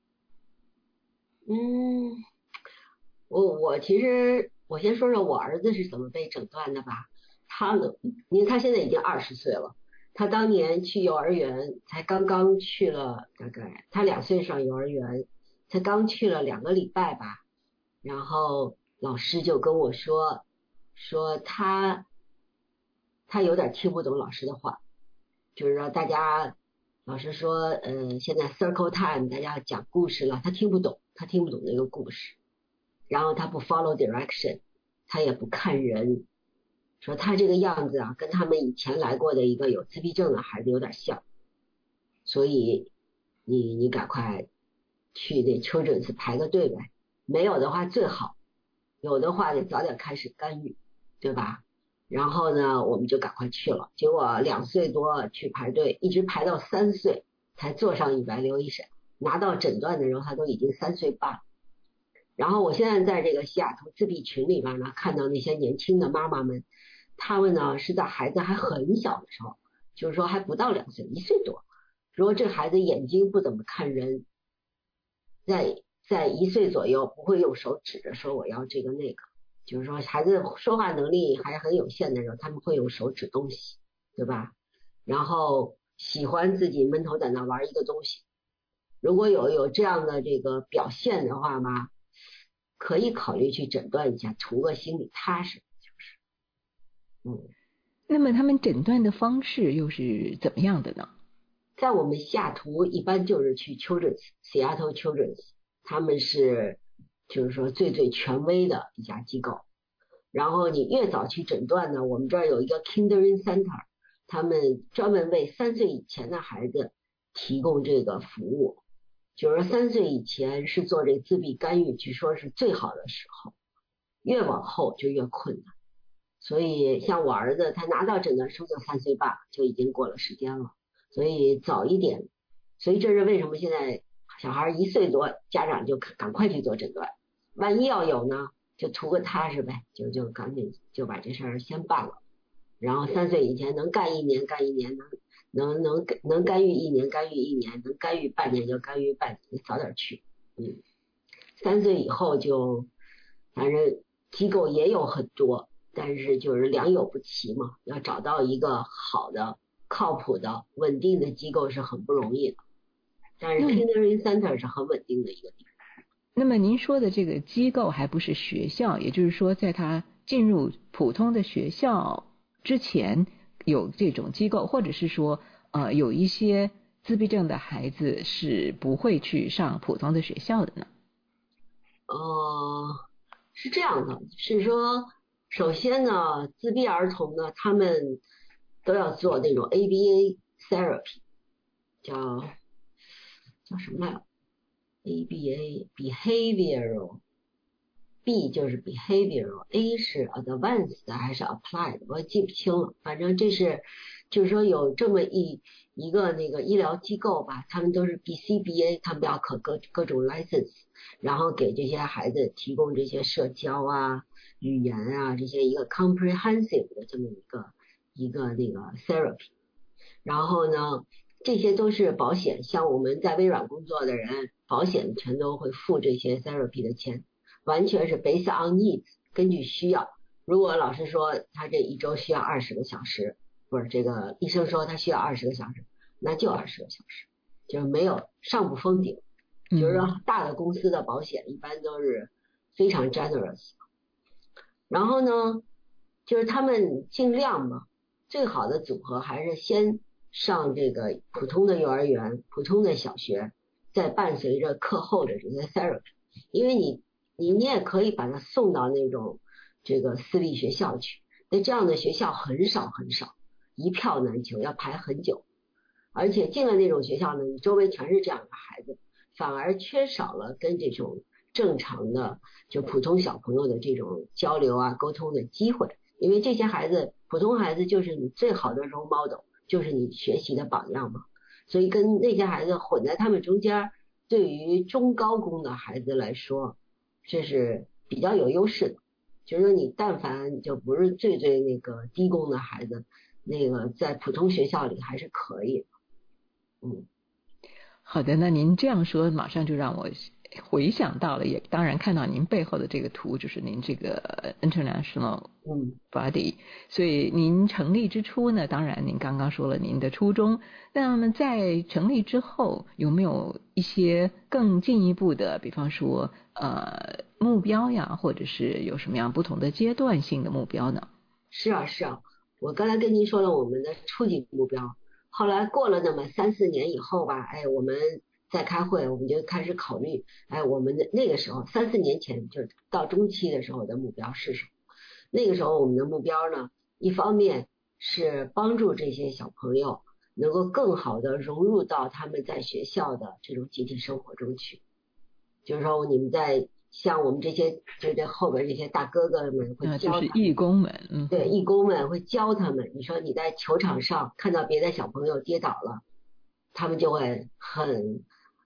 我其实我先说说我儿子是怎么被诊断的吧。因为他现在已经20岁了，他当年去幼儿园才刚刚去了，大概他2岁上幼儿园，才刚去了2个礼拜吧。然后老师就跟我说他有点听不懂老师的话，就是说老师说现在 circle time 大家讲故事了，他听不懂那个故事，然后他不 follow direction， 他也不看人，说他这个样子啊跟他们以前来过的一个有自闭症的孩子有点像，所以你赶快去那 children's 排个队呗，没有的话最好，有的话得早点开始干预，对吧？然后呢我们就赶快去了，结果2岁多去排队，一直排到3岁才坐上100-留1审，拿到诊断的时候他都已经3岁半。然后我现在在这个西雅图自闭群里边呢，看到那些年轻的妈妈们，他们呢是在孩子还很小的时候，就是说还不到2岁，1岁多，如果这孩子眼睛不怎么看人，在1岁左右不会用手指着说我要这个那个，就是说孩子说话能力还很有限的时候，他们会用手指东西，对吧？然后喜欢自己闷头在那玩一个东西，如果有这样的这个表现的话嘛，可以考虑去诊断一下，图个心里踏实，就是那么他们诊断的方式又是怎么样的呢？ 在我们西雅图一般就是去 Seattle Children's， 他们是就是说最权威的一家机构。然后你越早去诊断呢，我们这儿有一个 Kindering Center， 他们专门为3岁以前的孩子提供这个服务，就是3岁以前是做这自闭干预，据说是最好的时候，越往后就越困难。所以像我儿子他拿到诊断书就3岁半，就已经过了时间了，所以早一点。所以这是为什么现在小孩1岁多家长就赶快去做诊断，万一要有呢就图个踏实呗，就赶紧就把这事儿先办了。然后3岁以前能干1年干1年，能干预1年干预1年，能干预半年就干预半年，早点去。3岁以后就反正机构也有很多，但是就是良莠不齐嘛，要找到一个好的靠谱的稳定的机构是很不容易的，但是 Kindering Center 是很稳定的一个地方。 那么您说的这个机构还不是学校，也就是说在他进入普通的学校之前有这种机构，或者是说有一些自闭症的孩子是不会去上普通的学校的呢？ 是这样的，是说首先呢，自闭儿童呢他们都要做那种 ABA therapy， 叫什么来着？ ABA behavioral， B 就是 behavioral， A 是 advanced 还是 applied 我记不清了，反正这是就是说有这么一个那个医疗机构吧，他们都是 BCBA， 他们要考各种 license， 然后给这些孩子提供这些社交啊语言啊这些一个 comprehensive 的这么一个那个 therapy。 然后呢这些都是保险，像我们在微软工作的人，保险全都会付这些 therapy 的钱，完全是 based on needs， 根据需要。如果老师说他这1周需要20个小时，不是这个医生说他需要20个小时，那就20个小时，就是没有上不封顶。就是说大的公司的保险一般都是非常 generous。 然后呢就是他们尽量嘛，最好的组合还是先上这个普通的幼儿园、普通的小学，再伴随着课后的这些 therapy。 因为你也可以把他送到那种这个私立学校去，那这样的学校很少很少，一票难求，要排很久。而且进了那种学校呢，你周围全是这样的孩子，反而缺少了跟这种正常的就普通小朋友的这种交流啊沟通的机会。因为这些孩子普通孩子就是你最好的role model， 就是你学习的榜样嘛。所以跟那些孩子混在他们中间，对于中高工的孩子来说，这是比较有优势的。就是说你但凡就不是最那个低工的孩子，那个在普通学校里还是可以的。 好的，那您这样说马上就让我回想到了，也当然看到您背后的这个图，就是您这个 International Body。所以您成立之初呢，当然您刚刚说了您的初衷，那么在成立之后有没有一些更进一步的，比方说目标呀，或者是有什么样不同的阶段性的目标呢？ 是啊，我刚才跟您说了我们的初级目标，后来过了那么3-4年以后吧，我们在开会，我们就开始考虑，我们的那个时候3-4年前就到中期的时候的目标是什么？那个时候我们的目标呢，一方面是帮助这些小朋友能够更好的融入到他们在学校的这种集体生活中去，就是说你们在像我们这些就这后边这些大哥哥们会教他们， 就是义工们， 对，义工们会教他们。你说你在球场上看到别的小朋友跌倒了，他们就会很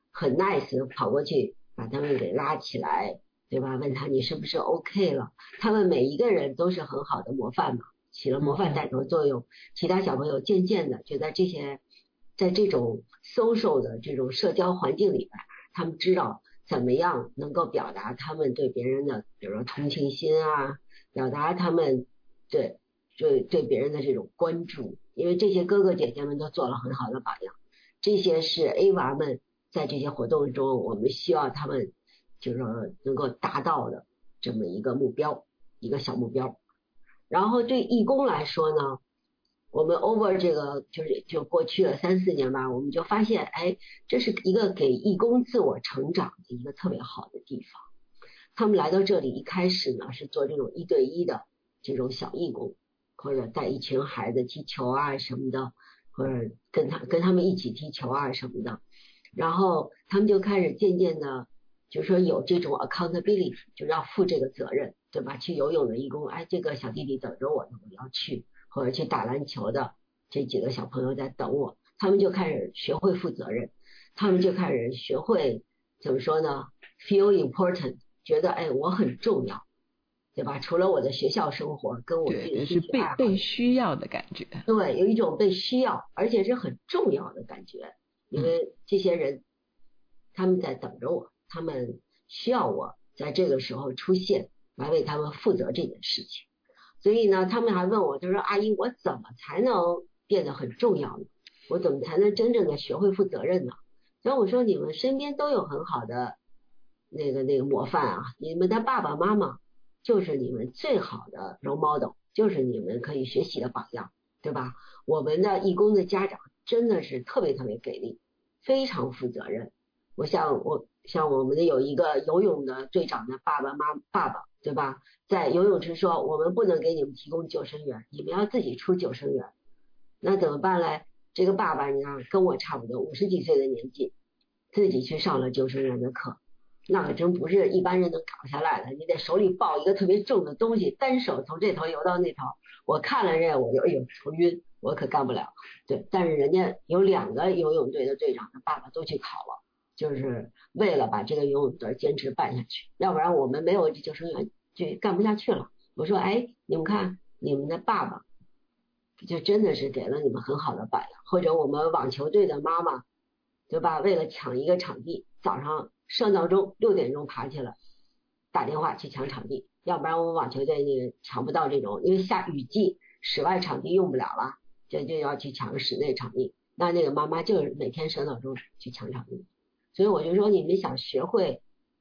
nice 跑过去把他们给拉起来，对吧？问他你是不是 OK 了？他们每一个人都是很好的模范嘛，起了模范带头作用。其他小朋友渐渐的就在这种 social 的这种社交环境里边，他们知道怎么样能够表达他们对别人的，比如说同情心啊，表达他们对别人的这种关注。因为这些哥哥姐姐们都做了很好的榜样，这些是 A 娃们在这些活动中我们希望他们就是说能够达到的这么一个目标，一个小目标。然后对义工来说呢，我们 over 这个就过去了3-4年吧，我们就发现这是一个给义工自我成长的一个特别好的地方。他们来到这里一开始呢是做这种1对1的这种小义工，或者带一群孩子踢球啊什么的，或者跟他们一起踢球啊什么的。然后他们就开始渐渐的就是说有这种 accountability， 就要负这个责任，对吧？去游泳的义工，这个小弟弟等着我，我要去，或者去打篮球的这几个小朋友在等我，他们就开始学会负责任，他们就开始学会怎么说呢 feel important， 觉得我很重要，对吧？除了我的学校生活跟我自己的是被需要的感觉， 对，有一种被需要而且是很重要的感觉。因为这些人他们在等着我，他们需要我在这个时候出现来为他们负责这件事情。所以呢他们还问我，就说阿姨，我怎么才能变得很重要呢？我怎么才能真正的学会负责任呢？然后我说你们身边都有很好的那个模范啊，你们的爸爸妈妈就是你们最好的 role model， 就是你们可以学习的榜样，对吧？我们的义工的家长真的是特别特别给力，非常负责任。像我们的有一个游泳的队长的爸爸，对吧？在游泳池说我们不能给你们提供救生员，你们要自己出救生员。那怎么办嘞？这个爸爸你看跟我差不多50几岁的年纪，自己去上了救生员的课，那可真不是一般人能搞下来的。你得手里抱一个特别重的东西，单手从这头游到那头，我看了这我就头晕，我可干不了。对，但是人家有2个游泳队的队长的爸爸都去考了，就是为了把这个游泳队坚持办下去，要不然我们没有这救生员就干不下去了。我说你们看你们的爸爸就真的是给了你们很好的榜样。或者我们网球队的妈妈，对吧？为了抢一个场地，早上设闹钟6点钟爬起来打电话去抢场地，要不然我们网球队也抢不到这种，因为下雨季室外场地用不了了，就要去抢室内场地。那个妈妈就是每天设闹钟去抢场地。所以我就说你们想学会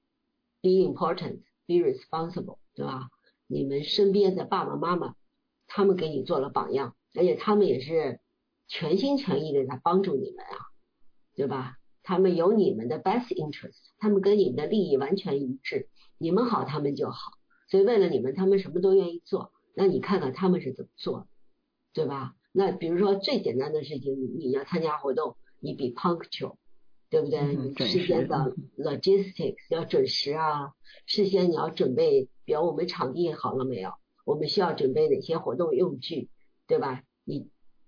be important be responsible， 对吧？你们身边的爸爸妈妈他们给你做了榜样，而且他们也是全心全意的在帮助你们啊，对吧？他们有你们的 best interest， 他们跟你们的利益完全一致，你们好他们就好，所以为了你们他们什么都愿意做。那你看看他们是怎么做的，对吧？那比如说最简单的事情，你要参加活动你比 punctual， 对不对？你事先的 logistics 要准时啊，事先你要准备，比如我们场地好了没有，我们需要准备哪些活动用具，对吧？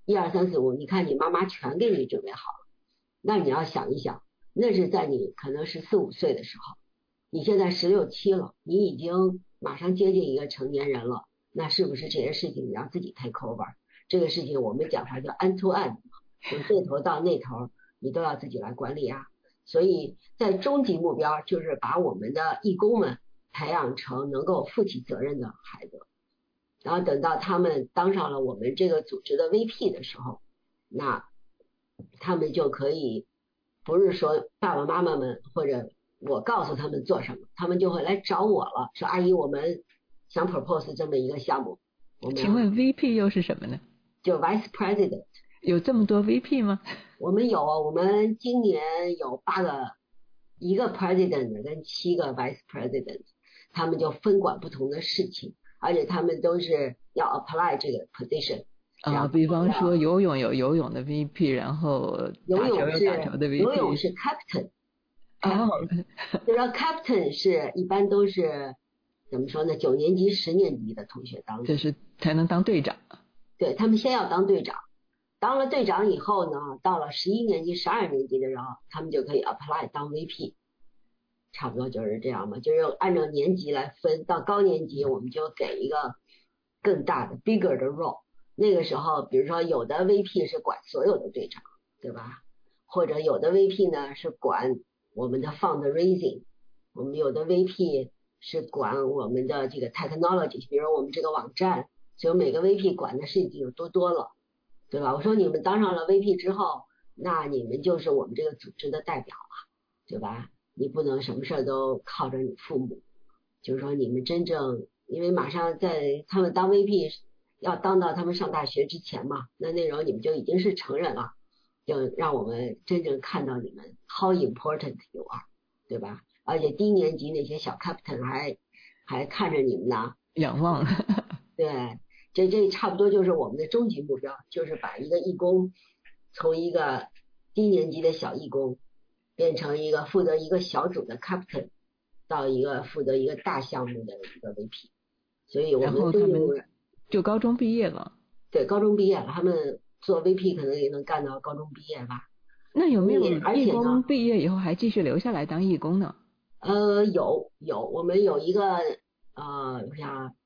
1、2、3、4、5，你看你妈妈全给你准备好了，那你要想一想，那是在你可能14、15岁的时候，你现在16、17了，你已经马上接近一个成年人了，那是不是这些事情你要自己 take over？ 这个事情我们讲它叫 end to end， 从这头到那头你都要自己来管理啊。所以在终极目标就是把我们的义工们培养成能够负起责任的孩子，然后等到他们当上了我们这个组织的 VP 的时候，那他们就可以不是说爸爸妈妈们或者我告诉他们做什么，他们就会来找我了，说阿姨我们想 propose 这么一个项目。 请问 VP 又是什么呢？ 就 Vice President。 有这么多 VP 吗？ 我们有啊，我们今年有8个，一个 President 跟7个 Vice President， 他们就分管不同的事情，而且他们都是要 apply 这个 position。 比方说游泳有游泳的 VP， 然后打球有打球的 VP。 游泳是 Captain。就说 Captain 是一般都是怎么说呢？9年级、10年级的同学当的， 这是才能当队长。 对，他们先要当队长。当了队长以后呢，到了11年级、12年级的时候，他们就可以 apply 当 VP， 差不多就是这样嘛，就是按照年级来分。到高年级我们就给一个更大的 bigger 的 role。那个时候，比如说有的 VP 是管所有的队长，对吧？或者有的 VP 呢是管我们的 fundraising， 我们有的 VP 是管我们的这个 technology， 比如我们这个网站，所以每个 VP 管的事情就多了。对吧？我说你们当上了 VP 之后，那你们就是我们这个组织的代表了，对吧？你不能什么事都靠着你父母，就是说你们真正，因为马上在他们当 VP 要当到他们上大学之前嘛，那时候你们就已经是成人了，就让我们真正看到你们 how important you are， 对吧？而且低年级那些小 captain 还看着你们呢， 仰望。 对。这差不多就是我们的终极目标，就是把一个义工从一个低年级的小义工变成一个负责一个小组的 captain， 到一个负责一个大项目的一个 VP。所以我们就高中毕业了。 对，高中毕业了，他们做 VP 可能也能干到高中毕业吧。 那有没有义工毕业以后还继续留下来当义工呢？ 有，我们有一个我想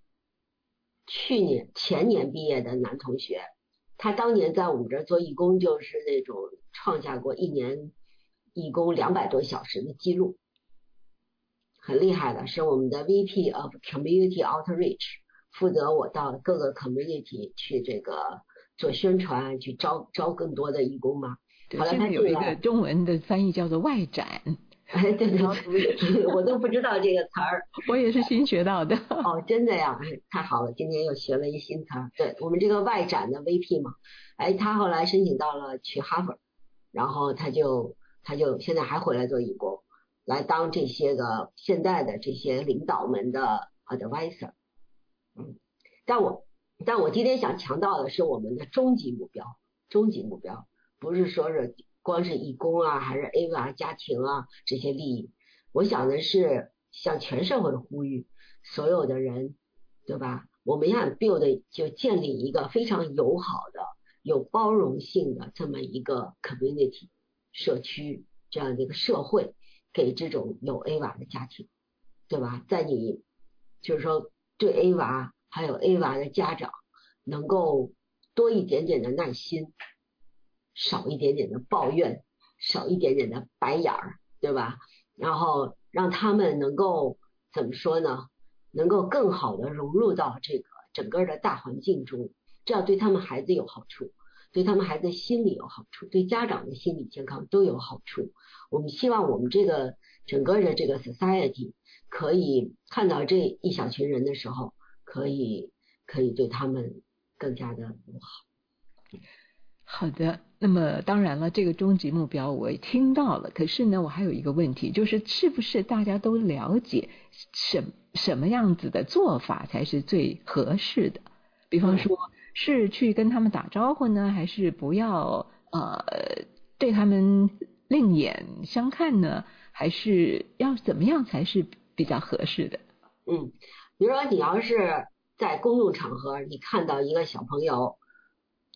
前年毕业的男同学，他当年在我们这儿做义工，就是那种创下过1年义工200多小时的记录，很厉害的，是我们的 VP of Community Outreach， 负责我到各个 community 去这个做宣传，去招更多的义工嘛。 好了，现在有一个中文的翻译叫做外展。 对，我都不知道这个词儿， 我也是新学到的。 哦，真的呀，太好了，今天又学了一新词儿。对，我们这个外展的 VP 嘛，他后来申请到了去哈佛，然后他就现在还回来做义工，来当这些个现在的这些领导们的 advisor。但我今天想强调的是我们的终极目标不是说是光是义工啊，还是 AVA 家庭啊这些利益。我想的是向全社会呼吁所有的人，对吧？我们要 build 就建立一个非常友好的、有包容性的这么一个 community 社区，这样的一个社会，给这种有 AVA 的家庭，对吧？在你就是说对 AVA 还有 AVA 的家长能够多一点点的耐心，少一点点的抱怨，少一点点的白眼儿，对吧？然后让他们能够怎么说呢？能够更好的融入到这个整个的大环境中，这样对他们孩子有好处，对他们孩子心理有好处，对家长的心理健康都有好处。我们希望我们这个整个的这个 society 可以看到这一小群人的时候，可以对他们更加的友好。 好的，那么当然了，这个终极目标我也听到了，可是呢，我还有一个问题，就是是不是大家都了解什么样子的做法才是最合适的？比方说，是去跟他们打招呼呢，还是不要对他们另眼相看呢？还是要怎么样才是比较合适的？ 比如说你要是在公众场合，你看到一个小朋友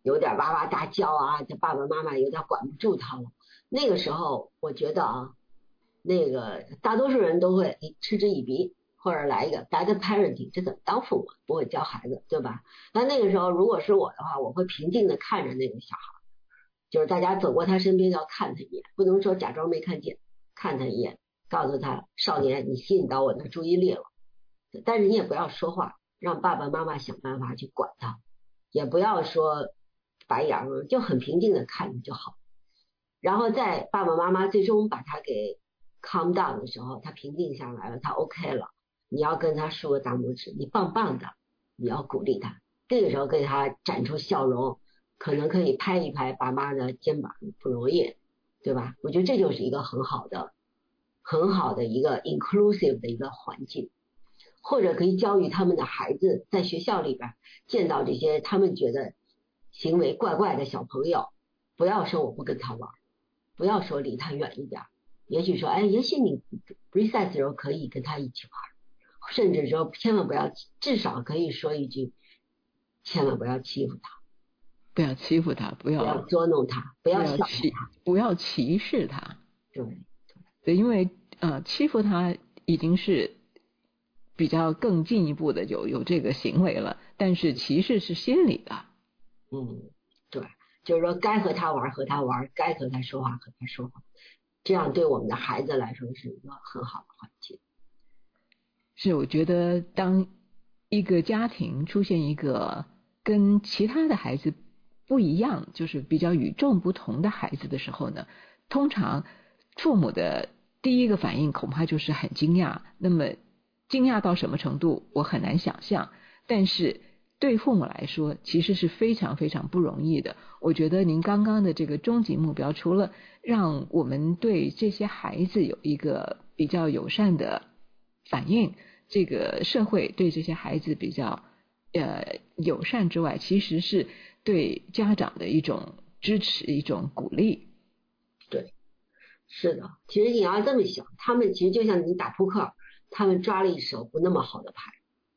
有点哇哇大叫啊，这爸爸妈妈有点管不住他了。那个时候我觉得啊，那个大多数人都会嗤之以鼻，或者来一个 bad parenting， 这怎么当父母，不会教孩子，对吧？那个时候如果是我的话，我会平静的看着那个小孩，就是大家走过他身边要看他一眼，不能说假装没看见，看他一眼，告诉他少年你吸引到我的注意力了，但是你也不要说话，让爸爸妈妈想办法去管他，也不要说白眼，就很平静的看着就好。然后在爸爸妈妈最终把他给 calm down 的时候，他平静下来了，他 OK 了，你要跟他竖个大拇指，你棒棒的，你要鼓励他，这个时候给他展出笑容，可能可以拍一拍爸妈的肩膀，不容易，对吧？我觉得这就是一个很好的一个 inclusive 的一个环境。或者可以教育他们的孩子在学校里边见到这些他们觉得行为怪怪的小朋友，不要说我不跟他玩，不要说离他远一点，也许说也许你 recess 的时候可以跟他一起玩，甚至说千万不要，至少可以说一句千万不要欺负他， 不要欺负他，不要捉弄他，不要笑他， 不要歧视他。 对， 因为欺负他已经是比较更进一步的有这个行为了，但是歧视是心理的。 对，就是说该和他玩和他玩，该和他说话和他说话，这样对我们的孩子来说是一个很好的环境。 是，我觉得当一个家庭出现一个跟其他的孩子不一样，就是比较与众不同的孩子的时候呢，通常父母的第一个反应恐怕就是很惊讶，那么惊讶到什么程度我很难想象，但是对父母来说其实是非常非常不容易的。我觉得您刚刚的这个终极目标，除了让我们对这些孩子有一个比较友善的反应，这个社会对这些孩子比较友善之外，其实是对家长的一种支持，一种鼓励。 对，是的，其实你要这么想，他们其实就像你打扑克，他们抓了一手不那么好的牌，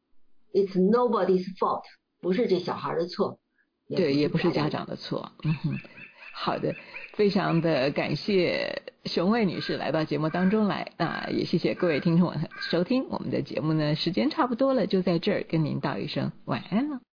It's nobody's fault， 不是这小孩的错， 对，也不是家长的错。好的，非常的感谢熊蔚女士来到节目当中来，也谢谢各位听众收听我们的节目呢，时间差不多了，就在这儿跟您道一声晚安了。